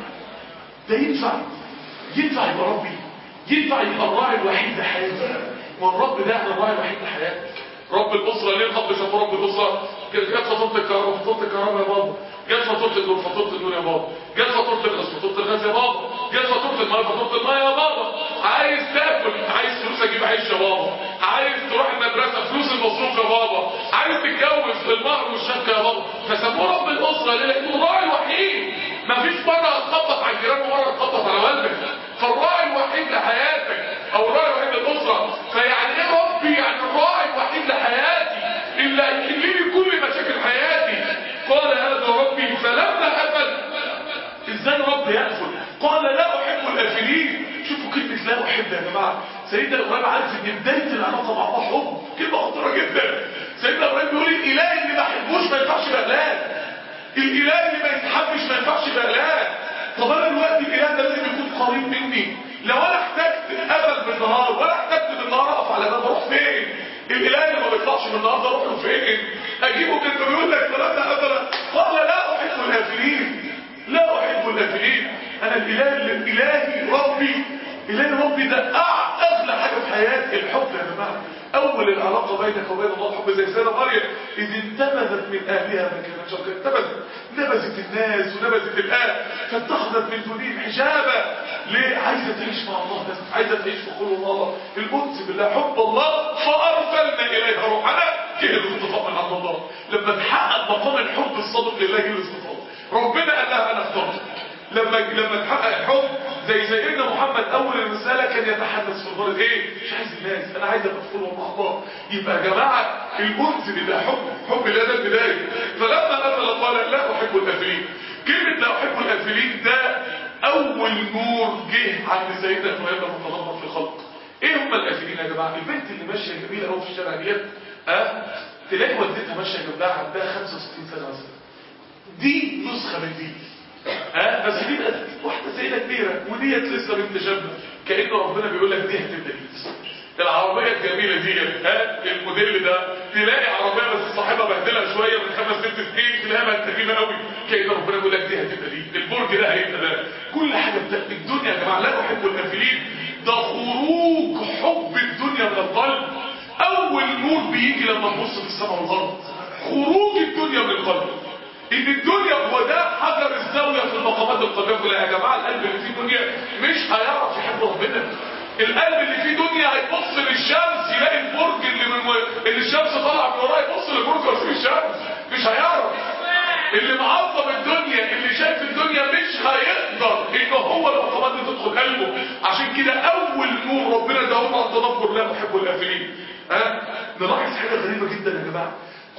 ده ينفع ينفع يبقى ربي، ينفع يبقى الراعي الوحيد لحياتي. والرب ده احنا الراعي الوحيد لحياتك. رب الأسرة ليه الخط شافوا رب الأسرة؟ جت فاتورة الكهرباء، فاتورة الكهرباء يا بابا، جت فاتورة النور، فاتورة النور يا بابا، جت فاتورة الغاز، فاتورة الغاز يا بابا، جت فاتورة الماء، فاتورة الماء يا بابا. عايز تاكل، عايز فلوس اجيب عيش يا بابا، عايز تروح المدرسة فلوس المصروف يا بابا، عايز تتجوز المهر والشبكة يا بابا. فسموه رب الأسرة ليه؟ لأنه الراعي الوحيد. مفيش مرة تخبط على الجيران ومرة تخبط على والدك. فالراعي الوحيد لحياتك او الراعي الوحيد للأسرة. فيعني ايه ربي؟ يعني الراعي الوحيد لحياتي اللي هيحل لي كل مشاكل حياتي. قال هذا ربي. فلما قفل، ازاي رب يقفل؟ قال لا احب الافلين. شوفوا كلمة لا احب يا جماعة. سيدنا ابراهيم عارف ان بداية العلاقة مع الله حب، كلمة خطيرة جدا. سيدنا ابراهيم بيقول الاله اللي ما احبوش ما ينفعش يبقى اله، الاله اللي ما يتحبش ما ينفعش يبقى اله. طب انا دلوقتي الاله ده لازم يكون قريب مني. لو انا احتجت ابل بالنهار ولا احتجت بالنهار اقف على باب، اروح فين؟ الاله اللي ما بيطلعش من النهار ده اروح له فين؟ اجيبه من بيقول لك فلما ابل قال لا احب الافلين، لا احب الافلين. انا الاله اللي الهي ربي، الهي ربي ده اغلى حاجه في حياتي الحب يا جماعه. اول العلاقه بينك وبين الله حب، زي سيدة مريم اذ انتبذت من اهلها مكانا شرقيا. انتبذت، نبذت الناس ونبذت الاهل، فاتخذت من دونهم حجابا. ليه؟ عايزه تعيش مع الله بس، عايزه تعيش في خلق الله، الانس بالله، حب الله. فارسلنا اليها روحنا. جه الاصطفاء من عند الله. لما تحقق مقام الحب الصادق لله جه الاصطفاء. ربنا قال لها انا اخترتك. لما لما تحقق الحب زي سيدنا محمد اول الرساله كان يتحدث في الغرض ايه؟ مش عايز الناس، انا عايز ابقى في خلوه مع الله. يبقى يا جماعه الانس بالله حب، حب الله ده البدايه. فلما قفل قال لا احب الافلين. كلمه لا احب الافلين ده اول نور جه عند سيدنا ابراهيم لما تنظر في الخلق. ايه هم الافلين يا جماعه؟ البنت اللي ماشيه جميله قوي في الشارع ديت، اه تلاقي والدتها ماشيه جنبها عندها خمسة وستين سنه مثلا، دي نسخه من دي. ها بس دي واحده سيده كبيره وديت لسه بنت شابه. كأن ربنا بيقول لك دي هتبقى دي العربيه الجميله ديت. ها الموديل ده تلاقي عربيه بس صاحبها بهدلها شويه من خمس ست سنين تلاقيها بقت قديمه قوي. كأن ربنا بيقول لك دي هتبقى دي، البرج ده هيبقى ده. كل حاجه بتاعت الدنيا يا جماعه لا احب الافلين. ده خروج حب الدنيا من القلب. اول نور بيجي لما تبص في السماء والارض، خروج الدنيا من القلب. ان الدنيا هو ده حجر الزاويه في المقامات القلبيه كلها. يا جماعه القلب اللي فيه دنيا مش هيعرف يحب ربنا. القلب اللي فيه دنيا هيبص للشمس يلاقي البرج اللي من و... اللي الشمس طالعه من وراه، يبص للبرج ويشوف الشمس، مش هيعرف. اللي معظم الدنيا اللي شايف الدنيا مش هيقدر ان هو المقامات دي تدخل قلبه. عشان كده اول نور ربنا اداله على التدبر لا احب الافلين. ها نلاحظ حاجه غريبه جدا يا جماعه.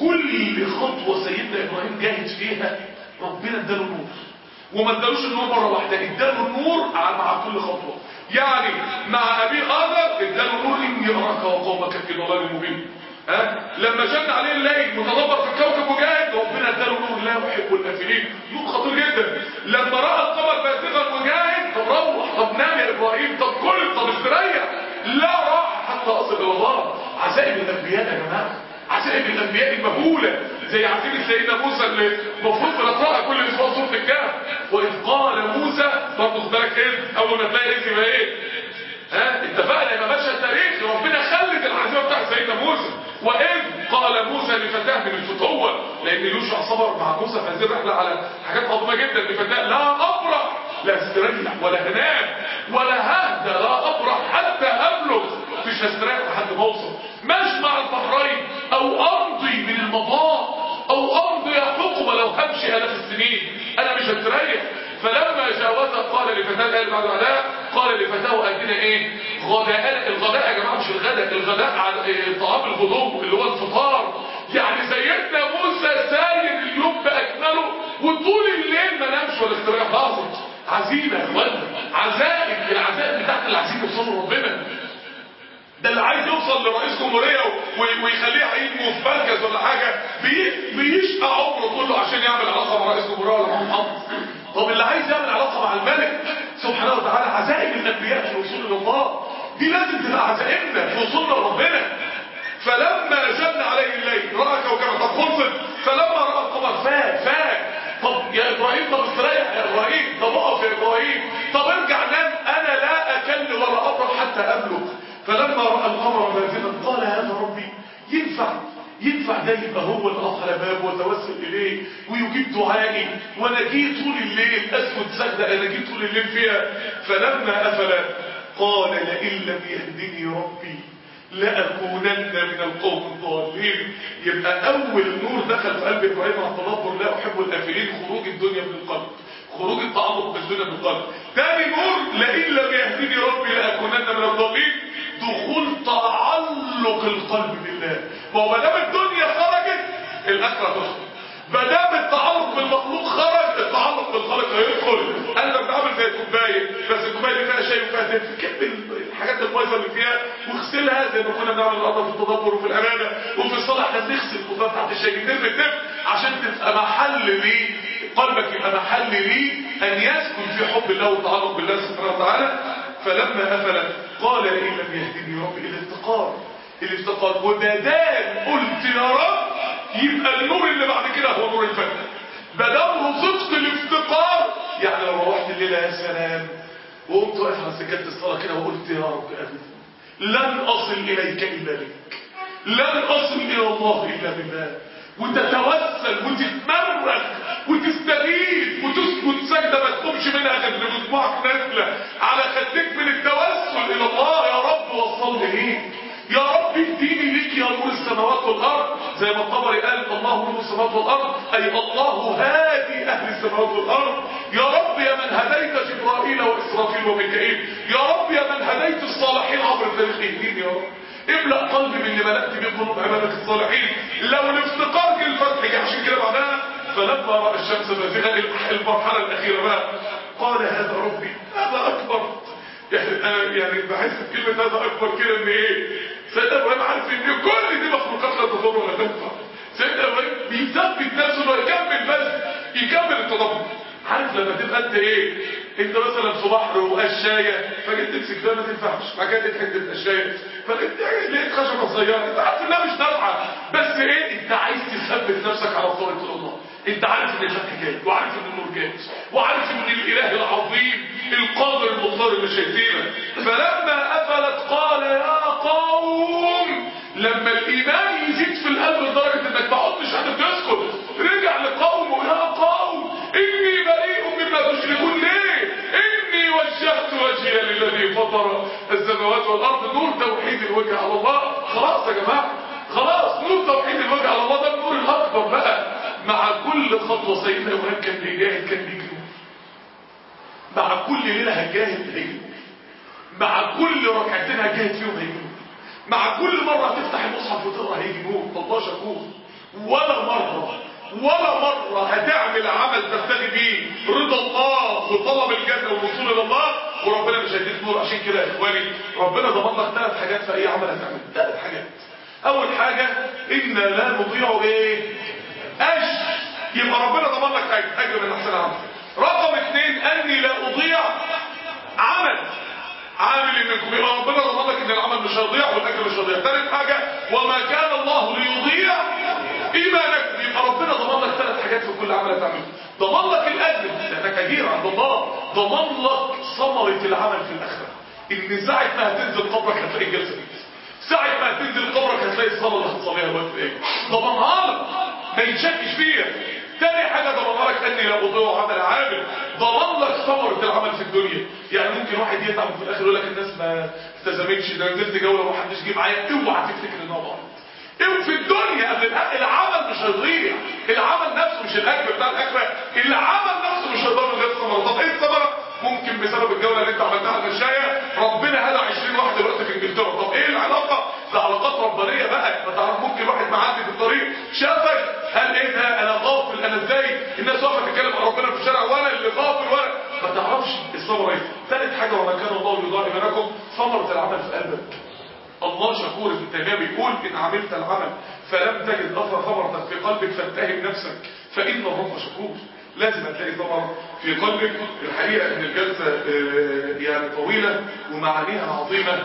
كل خطوة سيدنا إبراهيم جاهد فيها ربنا اداله نور، وما ادالوش النور مرة واحدة، اداله النور مع كل خطوة. يعني مع أبي آدم اداله نور إني أراك وقومك في ضلال مبين. ها لما جن عليه الليل متدبر في الكوكب وجاهد ربنا اداله نور لا أحب الآفلين، نور خطير جدا. لما رأى القمر بازغا وجاهد، طب روح، طب نام يا إبراهيم، طب كل، طب استريح، لا راح حتى أصل إلى الله. عزائم الأنبياء يا جماعة، عزائم الانبياء المهولة، زي عزيمة سيدنا موسى اللي المفروض بنقراها كل اسبوع سورة الكهف. واذ قال موسى، برضه خد بالك ايه اول ما تلاقي اسم يبقى ايه؟ ها اتفقنا يبقى ماشي التاريخ. ربنا خلت العزيمة بتاعت سيدنا موسى. واذ قال موسى لفتاه من الفتوة، لان يوشع صبر مع موسى في هذه الرحلة على حاجات عظيمة جدا. لفتاه لا ابرح، لا استريح ولا هنام ولا ههدى، لا ابرح حتى ابلغ، مش هستريح لحد ما اوصل مجمع البحرين او امضي من المضاء او امضي حقبه لو همشي الاف السنين، انا مش هستريح. فلما جاوزها قال لفتاه، قال بعد غداء قال لفتاه اتنا ايه؟ غداء. الغداء يا جماعه مش الغداء، الغداء طعام الغدو اللي هو الفطار. يعني سيدنا موسى ساير اليوم باكمله وطول الليل ما نامش ولا استريح لحظه. عزيمه يا اخوانا، عزائم. العزائم بتاعت العزيمه يوصلوا ربنا. ده اللي عايز يوصل لرئيس جمهوريه ويخليه عيد في مركز ولا حاجه بيشقى عمره كله عشان يعمل علاقه مع رئيس جمهوريه ولا مع محافظ. طب اللي عايز يعمل علاقه مع الملك سبحانه وتعالى عزائم الانبياء في الوصول الى الله، دي لازم تبقى عزائمنا في وصولنا لربنا. فلما جن عليه الليل راى كوكبا، طب خلصت. فلما راى القمر فاق فاق طب يا ابراهيم، طب استريح يا ابراهيم، طب اقف يا ابراهيم، طب ارجع نام، انا لا اكل ولا ابرح حتى ابلغ. فلما راى القمر بازغا قال هذا ربي. ينفع ينفع ده يبقى هو اللي اقرا باب وتوسل اليه ويجيب دعائي، وانا جيت طول الليل اسكت سجده، انا جيت طول الليل فيها. فلما افل قال لئن لم يهدني ربي لأكونن من القوم الضالين. يبقى أول نور دخل في قلب إبراهيم على التدبر لا أحب الآفلين، خروج الدنيا من القلب، خروج التعلق بالدنيا من القلب. تاني نور لئن لم يهدني ربي لأكونن من الضالين، دخول تعلق القلب بالله. ما هو ما دام الدنيا خرجت الآخرة تدخل، ما دام التعلق بالمخلوق خرج التعلق بالخالق هيدخل. انا بتعامل زي كوبايه، بس الكوبايه دي فيها شاي وفيها دفء، كب الحاجات البايظه اللي فيها واغسلها زي ما كنا بنعمل النهارده في التدبر وفي الامانه وفي الصلاه. احنا بنغسل الكوبايه بتاعت الشاي دي نرمي الدفء عشان تبقى محل ليه قلبك، يبقى محل ليه ان يسكن في حب الله والتعلق بالله سبحانه وتعالى. فلما افل قال لئن لم يهدني ربي. الافتقار الافتقار وبدال قلت يا رب يبقى النور اللي بعد كده هو نور الفتح. بدل رزقت الافتقار، يعني لو روحت الليله يا سلام وقمت واقف على سجاده الصلاه كده وقلت يا رب ابدا لن اصل اليك الا بك، لن اصل الى الله الا بالله، وتتوسل وتتمرك وتستغيث وتسجد سجده ما تقومش منها غير بدموعك نازله على خدك من التوسل الى الله. يا رب وصلني ليك، يا رب اهديني ليك يا نور السماوات والارض، زي ما الطبري قال الله نور السماوات والارض، اي الله هادي اهل السماوات والارض. يا رب يا من هديت جبرائيل واسرافيل وميكائيل، يا رب يا من هديت الصالحين عبر التاريخ، اهديني يا رب، املأ قلبي من اللي ملأت بيه قلوب عبادك الصالحين. لو الافتقار جه الفتح جه. عشان كده بعدها فلما راى الشمس بازغه، المرحله الاخيره بقى قال هذا ربي هذا اكبر. يعني انا يعني بحس بكلمه هذا اكبر كده ان ايه، سيدنا ابراهيم عارف ان كل دي مخلوقات لا تضر ولا تنفع. سيدنا ابراهيم بيثبت نفسه انه يكمل، بس يكمل التدبر. عارف لما تبقى انت ايه، انت مثلا في بحر وقشايه فجيت تمسك ده ما تنفعش، بعد كده تحد القشايه فانت لقيت خشبه صغيره انت عارف انها مش نافعه، بس ايه انت عايز تثبت نفسك على طريق الله. انت عارف ان الفتح جاي، وعارف ان النور جاي، وعارف ان الاله العظيم القادر المختار اللي شايفينه. فلما افلت قال يا قوم، لما الايمان يزيد في القلب لدرجه انك ما عدتش قادر تسكت، رجع لقومه يا قوم اني بريء مما تشركون. ليه؟ اني وجهت وجهي للذي فطر السماوات والارض. نور توحيد الوجه على الله. خلاص يا جماعه، خلاص نور توحيد الوجه على الله ده النور الاكبر بقى. مع كل خطوه سيدنا ابراهيم كان بيجاهد، كان بيجري. مع كل ليله هتجاهد هيجري، مع كل ركعتين هتجاهد فيهم هيجري، مع كل مره هتفتح المصحف وتقرا هيجي نور. الله شكور. ولا مره ولا مرة هتعمل عمل تبتغي بيه رضا الله وطلب الجنة والوصول الى الله وربنا مش هيديك نور. عشان كده يا اخواني ربنا ضمن لك ثلاث حاجات في اي عمل هتعمل. ثلاث حاجات. اول حاجة إنا لا نضيع ايه؟ اجر. يبقى ربنا ضمن لك اجر، اجر من احسن عمل. رقم اثنين اني لا اضيع عمل عامل منكم. يبقى ربنا ضمن لك ان العمل مش هيضيع والاجر مش هيضيع. ثالث حاجة وما كان الله ليضيع ايمانك. يبقى ربنا ضمن لك ثلاث حاجات في كل عمل تعمله. ضمن لك الاجر لانك اجير عند الله، ضمن لك ثمرة العمل في الاخره، ان ساعه ما هتنزل قبرك هتلاقي الجلسه دي، ساعه ما هتنزل قبرك هتلاقي الصلاه اللي هتصليها الوقت ايه. ضمنها لك ما يتشكش فيها. تاني حاجه ضمنها لك اني لا اضيع عمل عامل. ضمن لك ثمرة العمل في الدنيا. يعني ممكن واحد يتعب في الاخر يقول لك الناس ما التزمتش، ده نزلت جوله ومحدش جه معايا. اوعى تفتكر ان هو ضايع. ايه في الدنيا قبل الحق العمل مش هيضيع. العمل نفسه مش الاجر بتاع الاخره، العمل نفسه مش هيضيع من غير ثمره. طب ايه الثمره؟ ممكن بسبب الجوله اللي انت عملتها على المشايه ربنا هدى عشرين واحد دلوقتي في انجلترا. طب ايه العلاقه؟ ده علاقات ربانيه بقى. ما تعرف ممكن واحد معدي في الطريق شافك، هل ايه ده انا غافل، انا ازاي الناس واقفه تتكلم عن ربنا في الشارع وانا اللي غافل وانا ما تعرفش الثمره ايه. ثالث حاجه وما كان الله يضيع ايمانكم، ثمره العمل في قلبك. الله شكور. في التهميه بيقول ان عملت العمل فلم تجد اثر ثمرتك في قلبك فاتهم نفسك فان الرب شكور. لازم هتلاقي ثمرة في قلبك. الحقيقة ان الجلسة يعني طويلة ومعانيها عظيمة،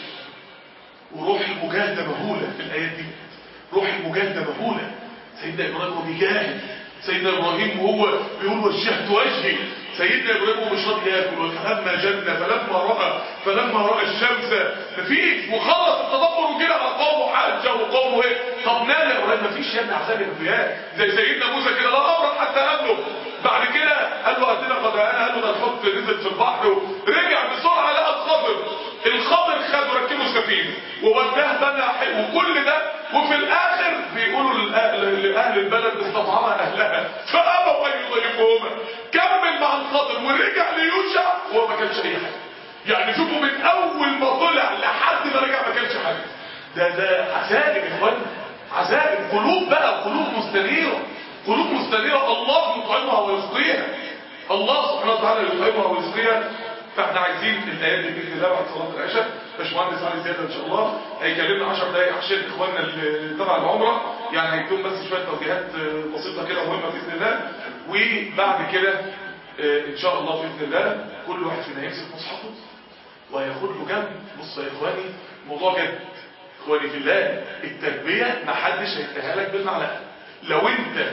وروح المجاهدة مهولة في الآيات دي، روح المجاهدة مهولة. سيدنا إبراهيم وبيجاهد، سيدنا إبراهيم وهو بيقول وجهت وجهي، سيدنا إبراهيم وهو مش راضي ياكل، فلما جن فلما رأى فلما رأى الشمس مفيش، وخلص التدبر وكده على قومه حاجة وقومه ايه؟ طب نام يا إبراهيم، مفيش يا ابني عذاب الانبياء زي سيدنا موسى كده، لا أبرح حتى قابله. بعد كده قال له أتنا غداءنا، قال له ده الحوت نزل في البحر، ورجع بسرعة لقى الخضر، الخضر خد وركبوا سفينة ووداه بنى، وكل ده وفي الآخر بيقولوا لأهل البلد استطعمها أهلها فأبوا أن يضيفوهما. كمل مع الخضر ورجع ليوشع وهو ما كانش أي حاجة. يعني شوفوا من أول ما طلع لحد ما رجع ما كانش حاجة. ده ده عذاب يا إخوانا، عذاب. قلوب بقى، قلوب مستنيرة، قلوب مستنيرة الله يطعمها ويسقيها، الله سبحانه وتعالى يطعمها ويسقيها. فاحنا عايزين الايات دي باذن الله بعد صلاه العشاء. باشمهندس علي زياده ان شاء الله هيكلمنا عشر دقائق عشان اخواننا اللي تبع العمره، يعني هيدوم بس شويه توجيهات بسيطه كده مهمه باذن الله. وبعد كده ان شاء الله باذن الله كل واحد فينا هيمسك مصحفه وهياخد له جنب. بصوا يا اخواني، الموضوع جد اخواني في الله. التربيه ما حدش هيديها لك بالمعلقه. لو انت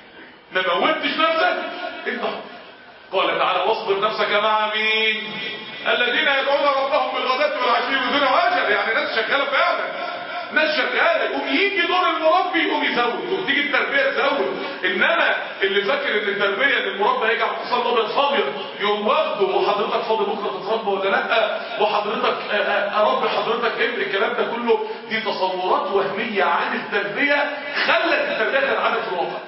ما موتش نفسك انت. قال تعالى واصبر نفسك مع مين؟ الذين يدعون ربهم بالغداة والعشي يريدون وجهه. يعني ناس شغاله فعلا، ناس شغاله. يقوم يجي دور المربي يقوم يزود، وتيجي التربيه تزود. انما اللي فاكر ان التربيه ان المربي هيجي على حصان ابيض فاضي يقوم واخده، وحضرتك فاضي بكره تتربى ولا لا، وحضرتك اربي حضرتك ابن، الكلام ده كله دي تصورات وهميه عن التربيه خلت التربيه تنعدم في الواقع.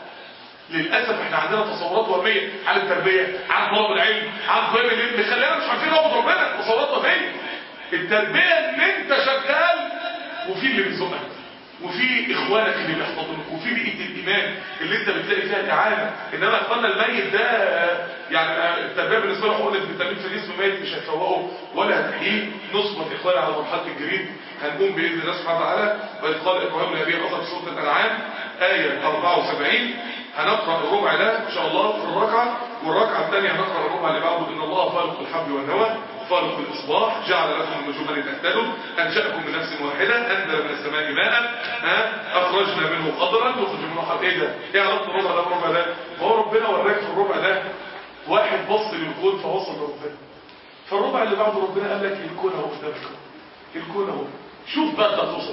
للأسف احنا عندنا تصورات وهمية عن التربية، عن طلب العلم، عن قيام العلم، خلينا مش عارفين نعبد ربنا. تصورات وهمية. التربية ان انت شغال وفي اللي بيزقك، وفي اخوانك اللي بيحتضنك، وفي بيئة الايمان اللي انت بتلاقي فيها الاعانة. انما اخواننا الميت ده يعني التربية بالنسبة له حقنة فيتامين في جسم ميت مش هتفوقه ولا هتحييه. نصبر اخواننا على مرحلة الجريد. هنقوم باذن الله سبحانه وتعالى. واذ قال ابراهيم لابيه اخر سورة الانعام آية أربعة وسبعين. هنقرأ الربع ده إن شاء الله في الركعة، والركعة الثانية هنقرأ الربع اللي بعده. إن الله خالق الحب والنوى خالق الإصباح جعل لكم النجوم لتهتدوا أنشأكم من نفس واحدة أنزل من السماء ماء أخرجنا منه خضرا نخرج منه حب. إيه ده؟ إيه علاقة الربع ده بالربع ده؟ هو ربنا وراك في الربع ده واحد بص للكون فوصل لربنا. فالربع اللي بعده ربنا قال لك الكون أهو قدامك، الكون أهو. شوف بقى أنت هتوصل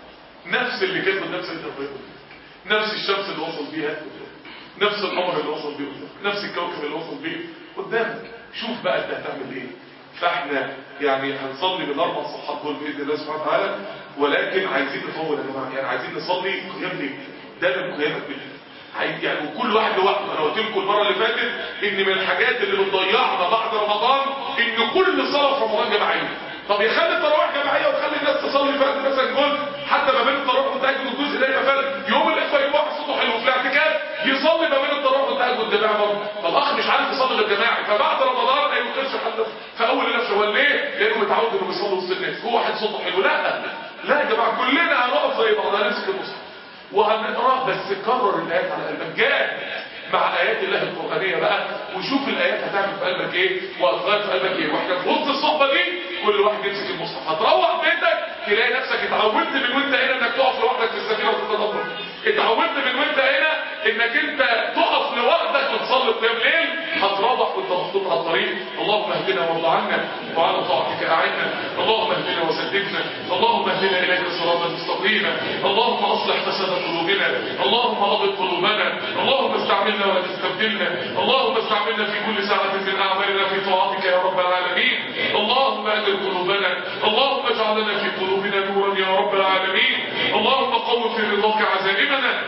ولا نفس اللي كان نفس اللي ربنا، نفس الشمس اللي وصل بيها قدامك، نفس القمر اللي وصل بيه قدامك، نفس الكوكب اللي وصل بيه قدامك. شوف بقى انت هتعمل ايه. فاحنا يعني هنصلي بالاربع صفحات دول باذن الله سبحانه وتعالى، ولكن عايزين نطول يا جماعه. يعني عايزين نصلي قيام ليل، ده من قيامك بالليل يعني، وكل واحد لوحده. انا قلت لكم المره اللي فاتت ان من الحاجات اللي بتضيعنا بعد رمضان ان كل صلاه في رمضان جماعيه. طب يخلي التراويح جماعيه وتخلي الناس تصلي فرد مثلا جزء، حتى ما بين التراويح والتهجد الجزء ده يبقى فرد. يوم الاخوه يبقى واحد صوته حلو في الاعتكاف يصلي ما بين التراويح والتهجد جماعي برضه. فالاخ مش عارف يصلي غير جماعي، فبعد رمضان ما ينكرش حد في اول نفسه. هو ليه؟ لانه متعود انه بيصلي وسط الناس، هو واحد صوته حلو. لا لا يا جماعه، كلنا هنقف زي بعض، هنمسك المصحف وهنقرا، بس كرر الايات على قلبك. جاهد مع ايات الله القرانيه بقى، وشوف الايات هتعمل في قلبك ايه واثرت في قلبك ايه. واحنا في وسط الصحبه دي كل واحد يمسك المصحف. هتروح بيتك تلاقي نفسك اتعودت من وانت هنا انك تقف لوحدك في السفينه وتتدبر، اتعودت من وانت هنا انك انت تقف لوحدك وتصلي قيام ليل. هتروح وانت محطوط على الطريق. اللهم اهدنا وارض عنا وعلى طاعتك اعنا. اللهم اهدنا وسددنا. اللهم اهدنا اليك صراطا مستقيما. اللهم اصلح فساد قلوبنا. اللهم اضل قلوبنا. اللهم استعملنا ولا تستبدلنا. اللهم استعملنا في كل ساعه من اعمالنا في طاعتك يا رب العالمين. اللهم اهدر قلوبنا. اللهم اجعل لنا في قلوبنا نورا يا رب العالمين. اللهم قوم في رضاك عزائمنا.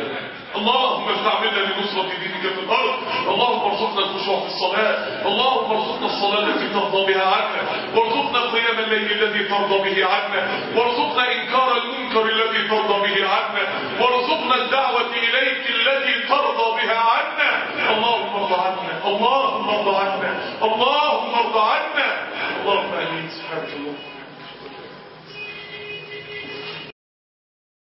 اللهم استعملنا لنصرة دينك في الأرض. اللهم ارزقنا الخشوع في الصلاة. اللهم ارزقنا الصلاة التي ترضى بها عنا، وارزقنا قيام الليل الذي ترضى به عنا، وارزقنا إنكار المنكر الذي ترضى به عنا، وارزقنا الدعوة إليك التي ترضى بها عنا.